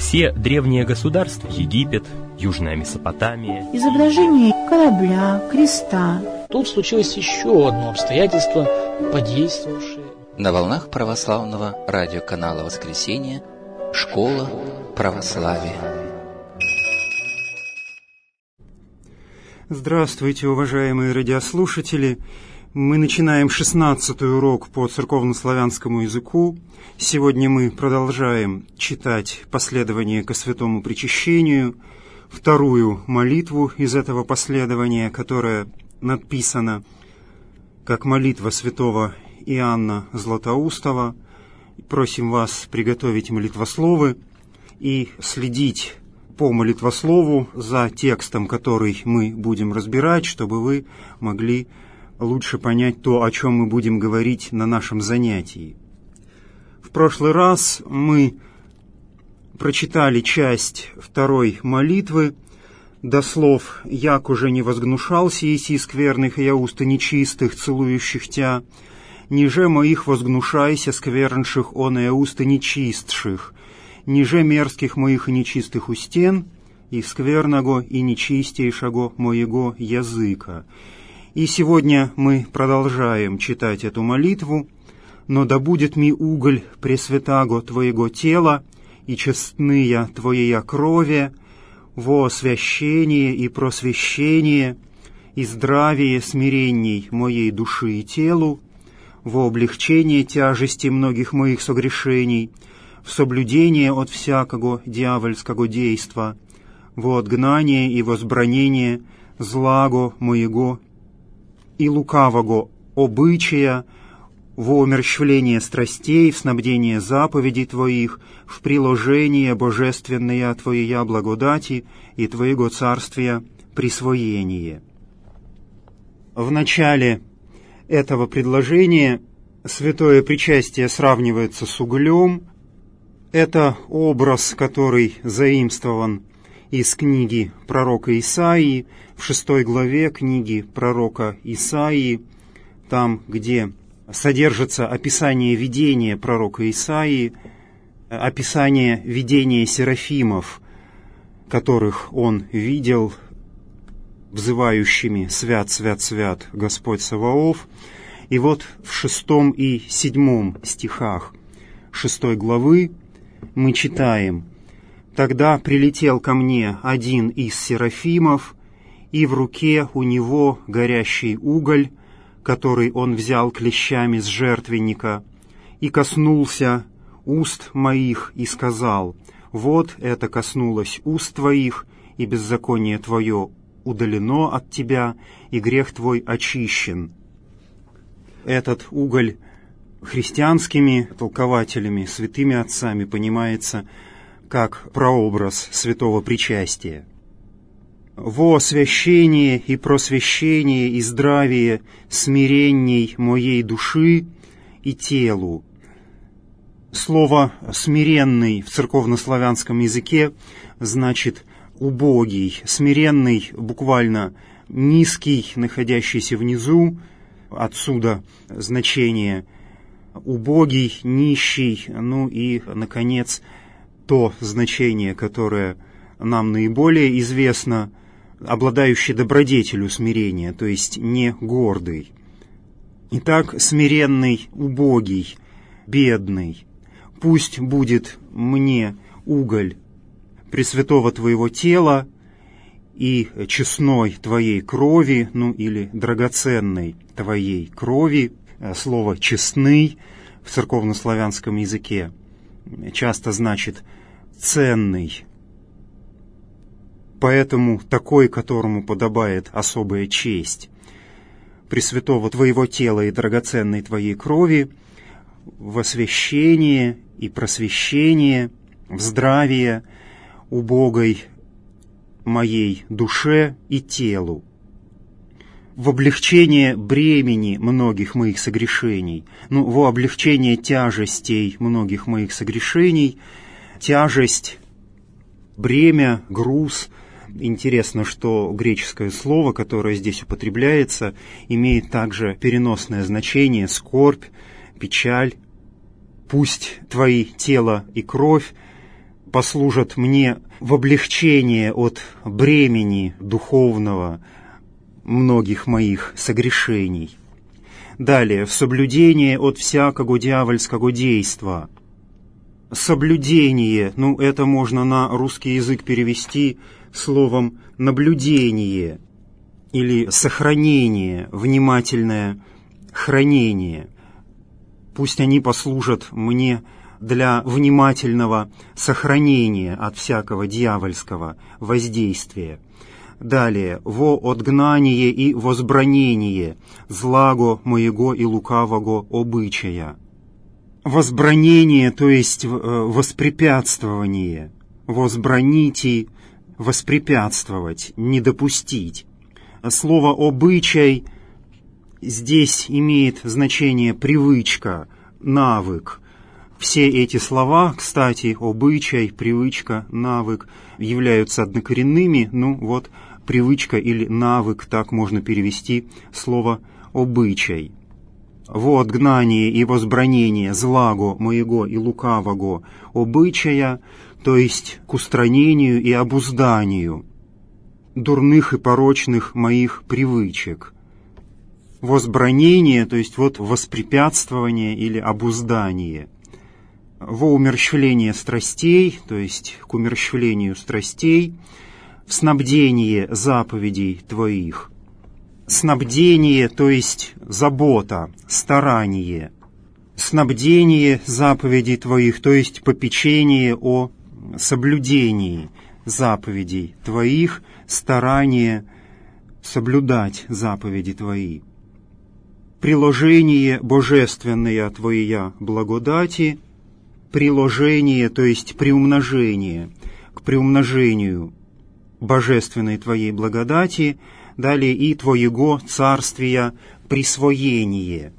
Все древние государства — Египет, Южная Месопотамия, изображение корабля, креста. Тут случилось еще одно обстоятельство, подействовавшее. На волнах православного радиоканала «Воскресенье» «Школа православия». Здравствуйте, уважаемые радиослушатели! Мы начинаем 16-й урок по церковнославянскому языку. Сегодня мы продолжаем читать последование ко святому причащению, вторую молитву из этого последования, которая надписана как молитва святого Иоанна Златоустова. Просим вас приготовить молитвословы и следить по молитвослову за текстом, который мы будем разбирать, чтобы вы могли лучше понять то, о чем мы будем говорить на нашем занятии. В прошлый раз мы прочитали часть второй молитвы до слов «Як уже не возгнушался еси скверных и уста нечистых, целующих тя, ниже моих возгнушайся сквернших он и уста нечистших, ниже мерзких моих и нечистых устен, и скверного и нечистейшего моего языка». И сегодня мы продолжаем читать эту молитву. «Но да будет ми уголь пресвятаго Твоего тела и честные Твоея крови во освящение и просвещение и здравие смиренней моей души и телу, во облегчение тяжести многих моих согрешений, в соблюдение от всякого дьявольского действа, во отгнание и возбранение злаго моего и лукавого обычая, во умерщвление страстей, в снабдение заповедей Твоих, в приложение божественное Твоя благодати и Твоего царствия присвоение». В начале этого предложения святое причастие сравнивается с углем. Это образ, который заимствован из книги пророка Исаии, в 6 главе книги пророка Исаии, там, где содержится описание видения пророка Исаии, описание видения серафимов, которых он видел, взывающими «Свят, свят, свят, Господь Саваоф». И вот в 6 и 7 стихах 6 главы мы читаем: «Тогда прилетел ко мне один из серафимов, и в руке у него горящий уголь, который он взял клещами с жертвенника, и коснулся уст моих и сказал: вот это коснулось уст твоих, и беззаконие твое удалено от тебя, и грех твой очищен». Этот уголь христианскими толкователями, святыми отцами понимается как прообраз святого причастия. «Во освящение и просвещение и здравие смиренней моей души и телу». Слово «смиренный» в церковнославянском языке значит «убогий». Смиренный буквально низкий, находящийся внизу, отсюда значение убогий, нищий, ну и, наконец, то значение, которое нам наиболее известно, обладающий добродетелью смирения, то есть не гордый. Итак, смиренный, убогий, бедный, пусть будет мне уголь пресвятого Твоего тела и честной Твоей крови, ну или драгоценной Твоей крови. Слово «честный» в церковнославянском языке часто значит «ценный». Поэтому такой, которому подобает особая честь, пресвятого Твоего тела и драгоценной Твоей крови, в освящение и просвещение, в здравие убогой моей душе и телу, в облегчение бремени многих моих согрешений, во облегчение тяжестей многих моих согрешений, тяжесть, бремя, груз. Интересно, что греческое слово, которое здесь употребляется, имеет также переносное значение скорбь, печаль. Пусть твои тело и кровь послужат мне в облегчение от бремени духовного многих моих согрешений. Далее, в соблюдение от всякого дьявольского действа. Соблюдение, это можно на русский язык перевести словом «наблюдение» или «сохранение», «внимательное хранение». Пусть они послужат мне для внимательного сохранения от всякого дьявольского воздействия. Далее, во отгнание и возбранение злаго моего и лукавого обычая. Возбранение, то есть воспрепятствование. Возбраните — воспрепятствовать, не допустить. Слово «обычай» здесь имеет значение привычка, навык. Все эти слова, кстати, обычай, привычка, навык, являются однокоренными, привычка или навык, так можно перевести слово «обычай». Во отгнание и возбранение злаго моего и лукавого обычая, то есть к устранению и обузданию дурных и порочных моих привычек. Возбранение, то есть воспрепятствование или обуздание. Во умерщвление страстей, то есть к умерщвлению страстей, в снабдение заповедей Твоих. Снабдение, то есть забота, старание. Снабдение заповедей Твоих, то есть попечение о соблюдении заповедей Твоих, старание соблюдать заповеди Твои. Приложение божественное Твоя благодати, приложение, то есть приумножение, к приумножению божественной Твоей благодати, далее и Твоего царствия присвоение.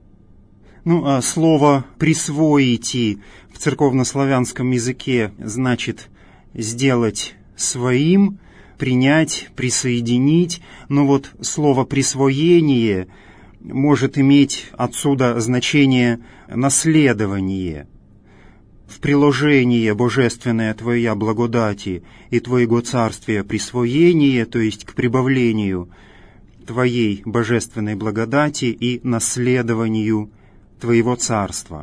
А слово «присвоите» в церковнославянском языке значит сделать своим, принять, присоединить, слово «присвоение» может иметь отсюда значение «наследование». В приложение божественное Твоя благодати и Твоего царствия присвоение, то есть к прибавлению Твоей божественной благодати и наследованию Твоего царства.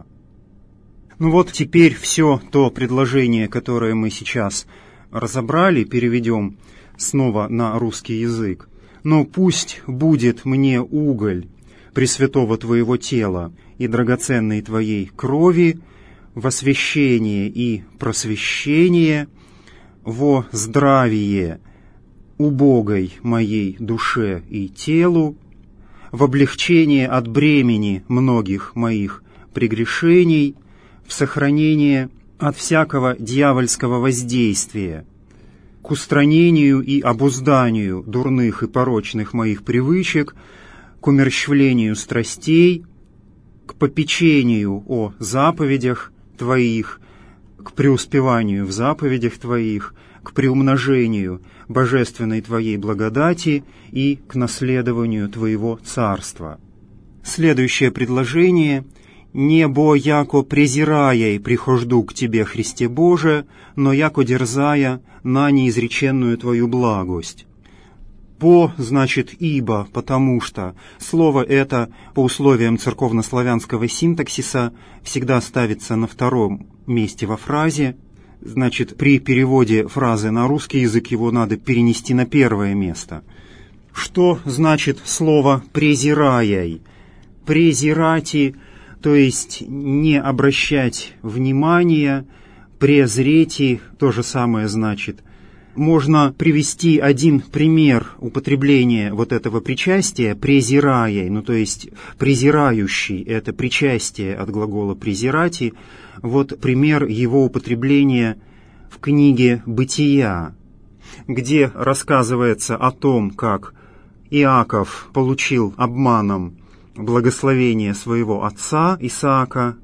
Теперь все то предложение, которое мы сейчас разобрали, переведем снова на русский язык. «Но пусть будет мне уголь пресвятого Твоего тела и драгоценной Твоей крови, во освящение и просвещение, во здравие убогой моей душе и телу, в облегчение от бремени многих моих прегрешений, в сохранение от всякого дьявольского воздействия, к устранению и обузданию дурных и порочных моих привычек, к умерщвлению страстей, к попечению о заповедях Твоих, к преуспеванию в заповедях Твоих, к приумножению божественной Твоей благодати и к наследованию Твоего царства». Следующее предложение: «Небо яко презирая прихожду к Тебе, Христе Боже, но яко дерзая на неизреченную Твою благость». «По» значит «ибо», потому что. Слово это по условиям церковнославянского синтаксиса всегда ставится на втором месте во фразе. Значит, при переводе фразы на русский язык его надо перенести на первое место. Что значит слово «презираяй»? «Презирати», то есть не обращать внимания, «презрети» то же самое значит. Можно привести один пример употребления этого причастия «презираяй», то есть «презирающий» — это причастие от глагола «презирати». Пример его употребления в книге «Бытия», где рассказывается о том, как Иаков получил обманом благословение своего отца Исаака.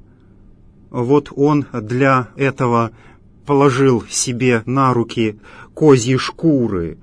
Он для этого положил себе на руки козьи шкуры.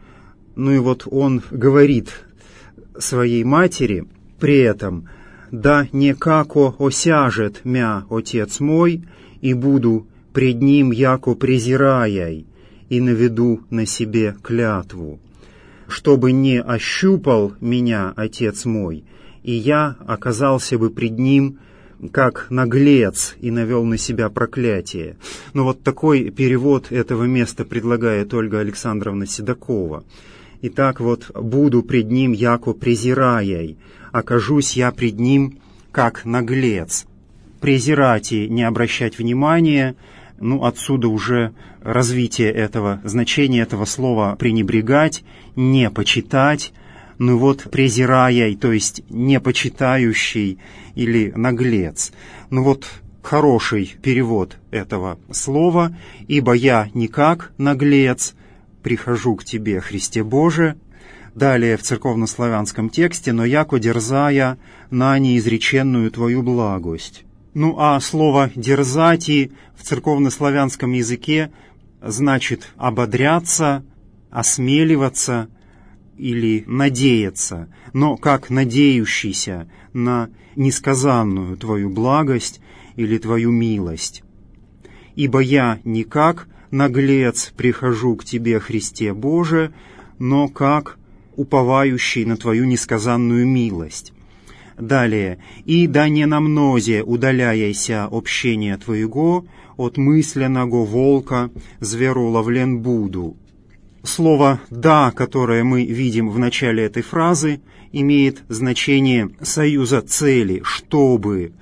Он говорит своей матери при этом: «Да не како осяжет мя отец мой, и буду пред ним яко презираяй, и наведу на себе клятву, чтобы не ощупал меня Отец мой, и я оказался бы пред ним как наглец и навел на себя проклятие. Но вот такой перевод этого места предлагает Ольга Александровна Седокова. Итак, вот «буду пред ним яко презираяй, окажусь я пред ним как наглец». Презирать и не обращать внимания, отсюда уже развитие этого, значения этого слова «пренебрегать», «не почитать». Презираяй, то есть непочитающий или наглец. Хороший перевод этого слова, ибо я не как наглец, прихожу к тебе, Христе Боже. Далее в церковнославянском тексте, но яко дерзая на неизреченную твою благость. А слово «дерзати» в церковнославянском языке значит ободряться, осмеливаться или надеяться, но как надеющийся на несказанную твою благость или твою милость. Ибо я не как наглец прихожу к тебе, Христе Боже, но как уповающий на твою несказанную милость. Далее, и да не намнозе удаляйся общения твоего, от мысленного волка зверу ловлен буду. Слово «да», которое мы видим в начале этой фразы, имеет значение союза цели, чтобы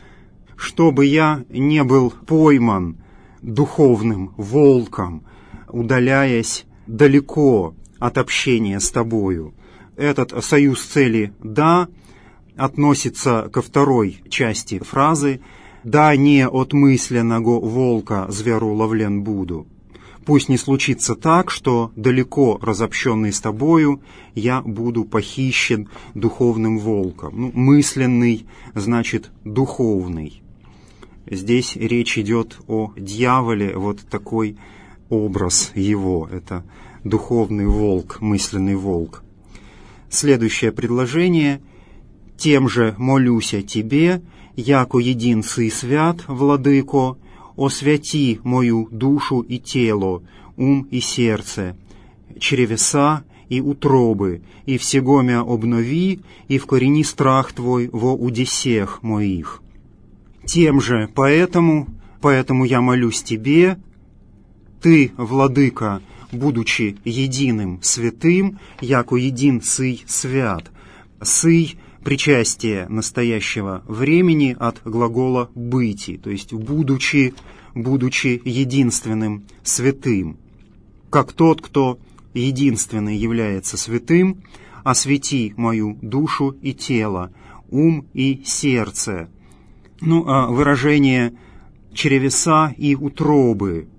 я не был пойман духовным волком, удаляясь далеко от общения с тобою. Этот союз цели «да» относится ко второй части фразы «да не от мысленного волка зверу ловлен буду». Пусть не случится так, что далеко разобщенный с тобою я буду похищен духовным волком. Мысленный значит духовный. Здесь речь идет о дьяволе, вот такой образ его. Это духовный волк, мысленный волк. Следующее предложение. «Тем же молюся тебе, яко един сы свят, владыко, освяти мою душу и тело, ум и сердце, чревеса и утробы, и всего мя обнови, и вкорени страх твой во удесех моих. Тем же поэтому я молюсь тебе, ты, владыка, будучи единым святым, яко един сый свят». Сый — причастие настоящего времени от глагола «быти», то есть будучи единственным святым. Как тот, кто единственный является святым, освети мою душу и тело, ум и сердце. Выражение «чревеса и утробы».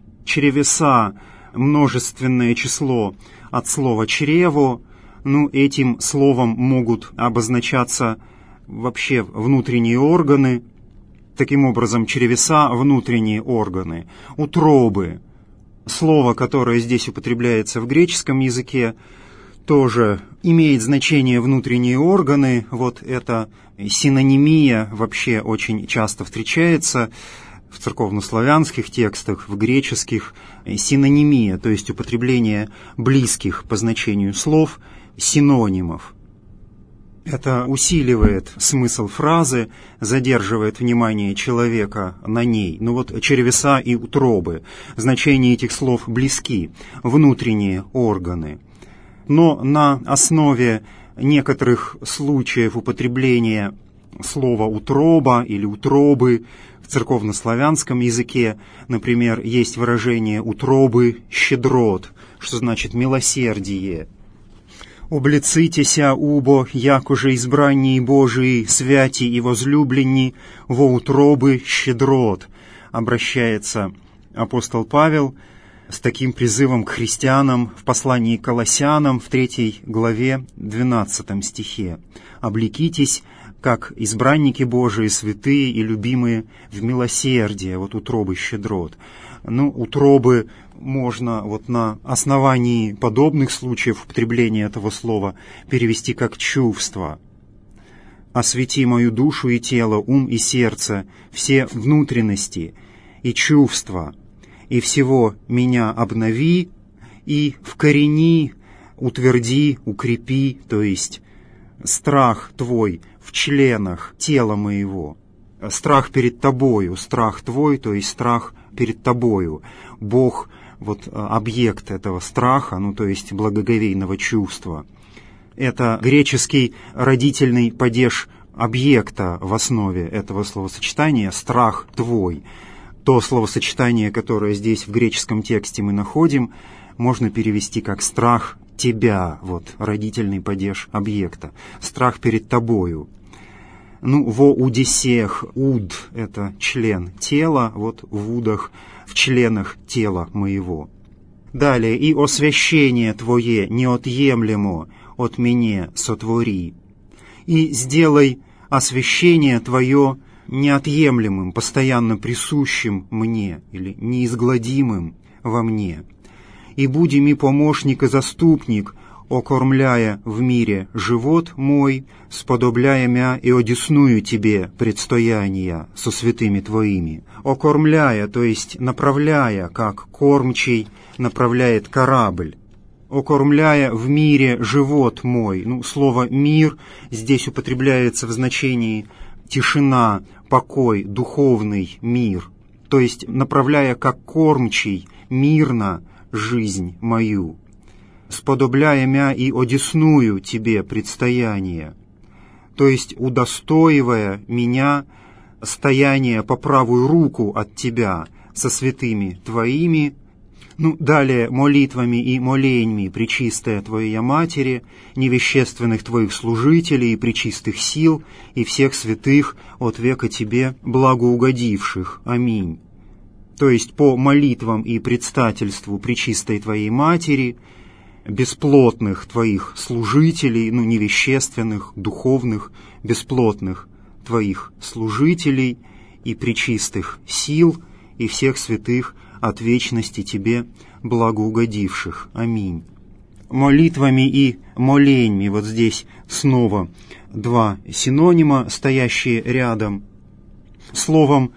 Чревеса — множественное число от слова «чрево». Этим словом могут обозначаться вообще внутренние органы. Таким образом, чревеса — внутренние органы. Утробы — слово, которое здесь употребляется в греческом языке, тоже имеет значение внутренние органы. Вот эта синонимия вообще очень часто встречается в церковнославянских текстах, в греческих. Синонимия, то есть употребление близких по значению слов, синонимов. Это усиливает смысл фразы, задерживает внимание человека на ней. Чревеса и утробы. Значения этих слов близки, внутренние органы. Но на основе некоторых случаев употребления слова «утроба» или «утробы» в церковнославянском языке, например, есть выражение «утробы щедрот», что значит «милосердие». «Облицитеся, убо, якоже избраннии Божии, святи и возлюбленни, во утробы щедрот», обращается апостол Павел с таким призывом к христианам в послании к Колоссянам в 3 главе 12 стихе. «Облекитесь, как избранники Божии, святые и любимые в милосердие». Утробы щедрот. Утробы можно на основании подобных случаев употребления этого слова перевести как чувство. «Освети мою душу и тело, ум и сердце, все внутренности и чувства и всего меня обнови, и вкорени, утверди, укрепи, то есть страх Твой в членах тела моего. Страх перед Тобою, страх Твой, то есть страх перед Тобою. Бог — вот объект этого страха, ну то есть благоговейного чувства. Это греческий родительный падеж объекта в основе этого словосочетания «страх Твой». То словосочетание, которое здесь в греческом тексте мы находим, можно перевести как «страх Тебя», вот родительный падеж объекта, страх перед Тобою. Ну, во удесех, уд — это член тела, вот в удах, в членах тела моего. Далее, и освящение Твое неотъемлемо от меня сотвори, и сделай освящение Твое неотъемлемым, постоянно присущим мне, или неизгладимым во мне. И буди ми помощник и заступник, окормляя в мире живот мой, сподобляя мя и одесную Тебе предстояния со святыми Твоими. Окормляя, то есть направляя, как кормчий направляет корабль. Окормляя в мире живот мой. Ну, слово «мир» здесь употребляется в значении тишина, покой, духовный мир. То есть направляя, как кормчий, мирно жизнь мою. Сподобляя мя и одесную Тебе предстояние, то есть удостоивая меня стояния по правую руку от Тебя со святыми Твоими, ну, далее молитвами и моленьми пречистая Твоя Матери, невещественных Твоих служителей и пречистых сил и всех святых от века Тебе благоугодивших. Аминь. То есть по молитвам и предстательству пречистой Твоей Матери, бесплотных Твоих служителей, ну, невещественных, духовных, бесплотных Твоих служителей и пречистых сил и всех святых от вечности Тебе благоугодивших. Аминь. Молитвами и моленьми, вот здесь снова два синонима, стоящие рядом. Словом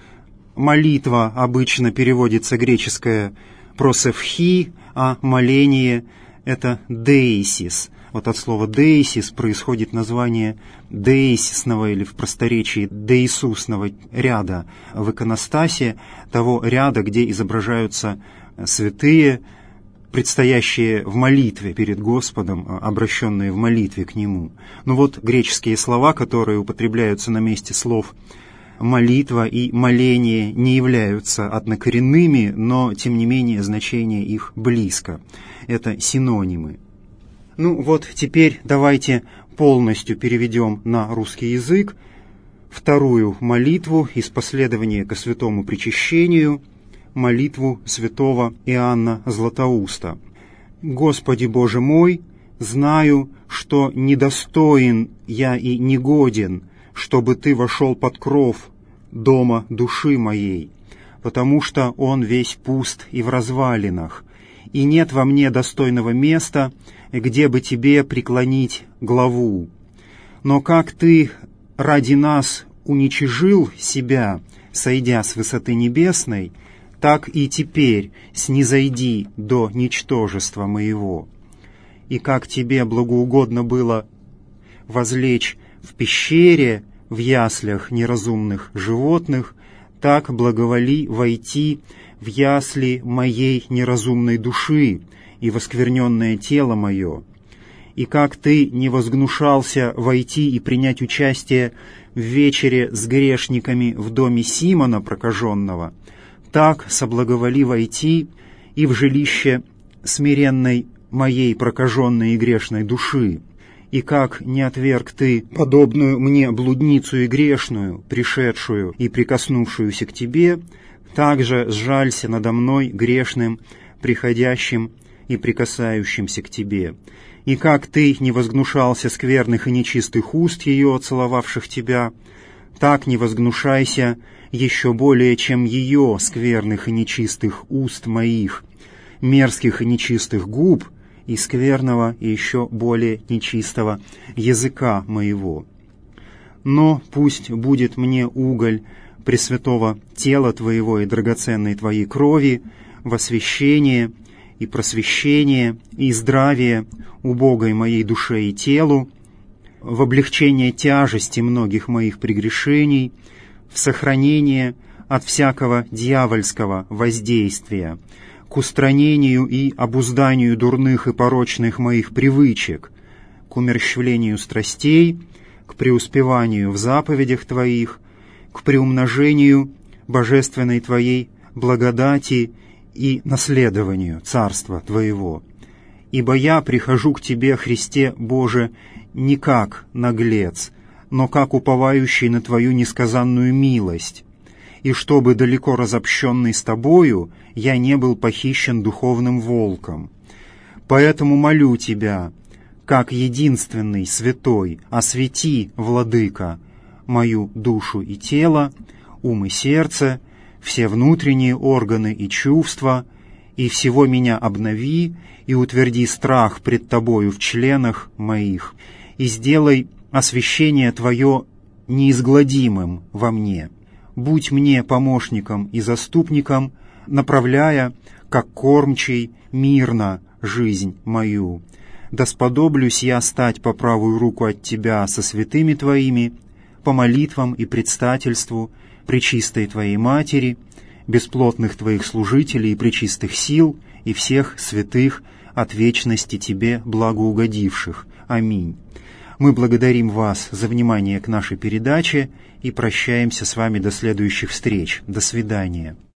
молитва обычно переводится греческое «просевхи», а моление — это «деисис». Вот от слова «деисис» происходит название деисисного или в просторечии деисусного ряда в иконостасе, того ряда, где изображаются святые, предстоящие в молитве перед Господом, обращенные в молитве к Нему. Ну вот греческие слова, которые употребляются на месте слов молитва и моление, не являются однокоренными, но, тем не менее, значение их близко. Это синонимы. Ну вот теперь давайте полностью переведем на русский язык вторую молитву из последования ко святому причащению, молитву святого Иоанна Златоуста. «Господи Боже мой, знаю, что недостоин я и негоден, чтобы Ты вошел под кров дома души моей, потому что он весь пуст и в развалинах, и нет во мне достойного места, где бы Тебе преклонить главу. Но как Ты ради нас уничижил себя, сойдя с высоты небесной, так и теперь снизойди до ничтожества моего. И как Тебе благоугодно было возлечь в пещере, в яслях неразумных животных, так благоволи войти в ясли моей неразумной души и воскверненное тело мое. И как Ты не возгнушался войти и принять участие в вечере с грешниками в доме Симона прокаженного, так соблаговоли войти и в жилище смиренной моей прокаженной и грешной души. И как не отверг Ты подобную мне блудницу и грешную, пришедшую и прикоснувшуюся к Тебе, так же сжалься надо мной грешным, приходящим и прикасающимся к Тебе. И как Ты не возгнушался скверных и нечистых уст ее, целовавших Тебя, так не возгнушайся еще более, чем ее скверных и нечистых уст моих, мерзких и нечистых губ, и скверного и еще более нечистого языка моего. Но пусть будет мне уголь пресвятого тела Твоего и драгоценной Твоей крови в освящение и просвещение и здравие убогой моей душе и телу, в облегчение тяжести многих моих прегрешений, в сохранение от всякого дьявольского воздействия, к устранению и обузданию дурных и порочных моих привычек, к умерщвлению страстей, к преуспеванию в заповедях Твоих, к приумножению божественной Твоей благодати и наследованию Царства Твоего. Ибо я прихожу к Тебе, Христе Боже, не как наглец, но как уповающий на Твою несказанную милость, и чтобы, далеко разобщенный с Тобою, я не был похищен духовным волком. Поэтому молю Тебя, как единственный святой, освети, Владыка, мою душу и тело, ум и сердце, все внутренние органы и чувства, и всего меня обнови, и утверди страх пред Тобою в членах моих, и сделай освящение Твое неизгладимым во мне. Будь мне помощником и заступником, направляя, как кормчий, мирно жизнь мою. Да сподоблюсь я стать по правую руку от Тебя со святыми Твоими, по молитвам и предстательству пречистой Твоей Матери, бесплотных Твоих служителей и пречистых сил, и всех святых от вечности Тебе благоугодивших. Аминь. Мы благодарим вас за внимание к нашей передаче и прощаемся с вами до следующих встреч. До свидания.